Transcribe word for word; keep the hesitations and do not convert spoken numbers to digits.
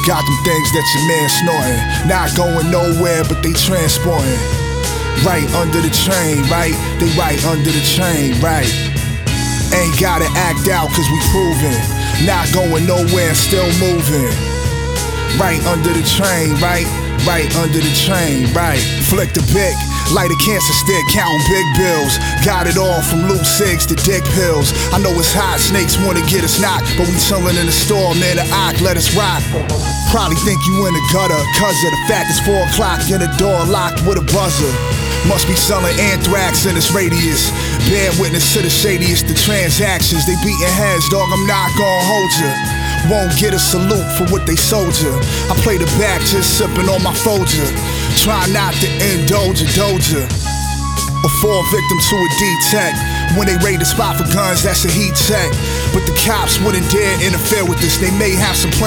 Got them things that your man snorting, not going nowhere, but they transporting. Right under the train, right? They right under the train, right? Ain't gotta act out cause we proven. Not going nowhere, still moving. Right under the train, right? Right under the train, right? Flick the pick, light a cancer stick, counting big bills. Got it all from loose cigs to dick pills. I know it's hot, snakes wanna get us knocked, but we chillin' in the store, man, the ock, let us rock. Probably think you in the gutter, cause of the fact it's four o'clock and the door locked with a buzzer. Must be selling anthrax in this radius. Bear witness to the shadiest, the transactions. They beating heads, dog, I'm not gon' hold ya. Won't get a salute for what they sold ya. I play the back, just sipping on my Folger. Try not to indulge a doja. Or fall victim to a D-Tech. When they raid the spot for guns, that's a heat check. But the cops wouldn't dare interfere with this. They may have some plans.